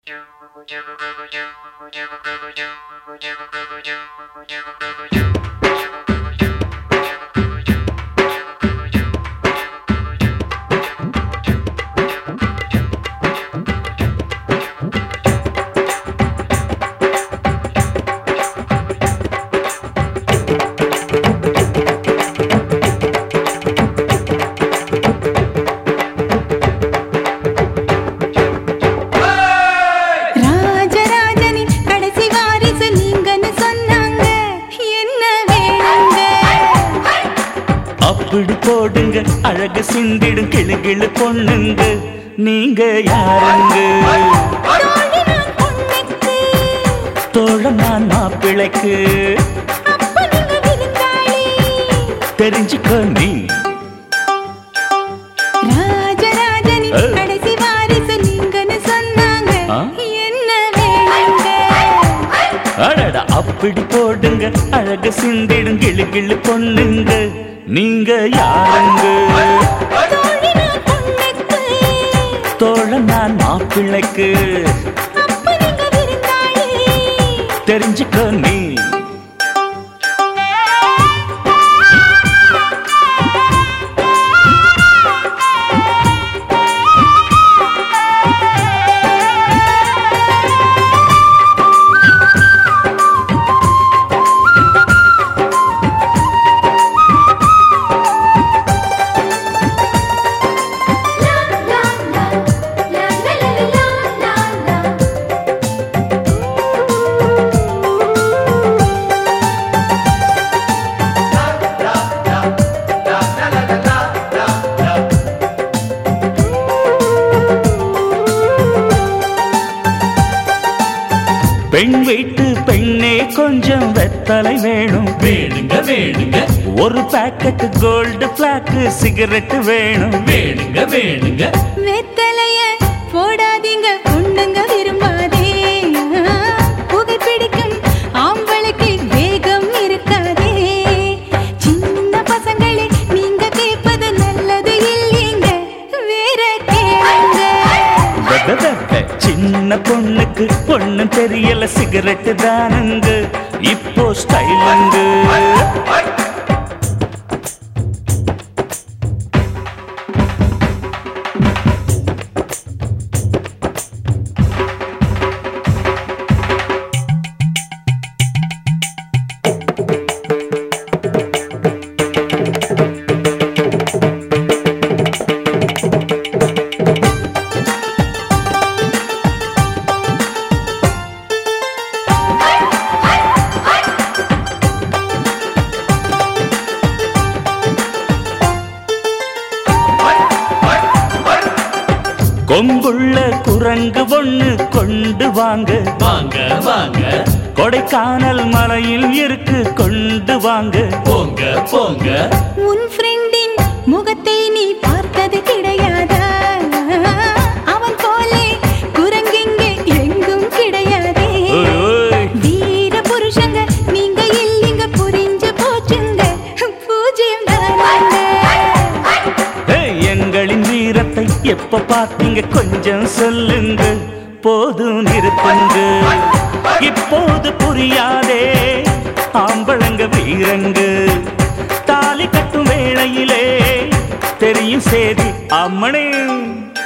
அப்படி போடுங்க அழகு சிந்திடும் கிளுகிளு பொண்ணுங்க நீங்க யாருங்க தோழம் நான் மாப்பிளைக்கு தெரிஞ்சுக்கோ நீ ராஜராஜனி கடைசி வாரிசு நீங்கன்னு சொன்னாங்க என்ன வேணுங்க அடடா அப்படி போடுங்க அழகு சிந்திடும் கிளுகிளு பொண்ணுங்க நீங்க யாருங்க தோழம் நான் மாப்பிள்ளைக்கு தெரிஞ்சுக்கோ நீ பெண் வீட்டு பெண்ணே கொஞ்சம் வெத்தலை வேணும் வேணுங்க வேணுங்க ஒரு பாக்கெட் கோல்டு பிளாக் சிகரெட் வேணும் வேணுங்க வேணுங்க வெத்தலைய போடாதீங்க பொண்ணுங்க விரும்பாதே புகைப்பிடிக்கும் ஆம்பளைக்கு வேகம் இருக்காதே சின்ன பசங்களே நீங்க கேட்பது நல்லது இல்லைங்க வேற கேளுங்க சின்ன பொண்ணுக்கு பொண்ணு தெரியல சிகரெட் தானுங்க இப்போ ஸ்டைலுங்க கொங்குள்ள குரங்கு ஒண்ணு கொண்டு வாங்க வாங்க வாங்க கொடைக்கானல் மலையில் இருக்கு கொண்டு வாங்க போங்க போங்க உன் ஃப்ரெண்டின் முகத்தை நீ பார்த்தது கிடையாதா அவன் போலே குரங்கிங்க எங்கும் கிடையாதே வீர புருஷங்க நீங்க இல்லைங்க புரிஞ்சு போச்சுங்க பூஜ்யம் எங்களின் வீரத்தை எப்ப பார்த்தீங்க கொஞ்சம் சொல்லுங்க போதும் நிறுத்துங்க இப்போது புரியாதே ஆம்பளங்க வீரங்க தாலி கட்டும் வேளையிலே தெரியும் சேதி அம்மனே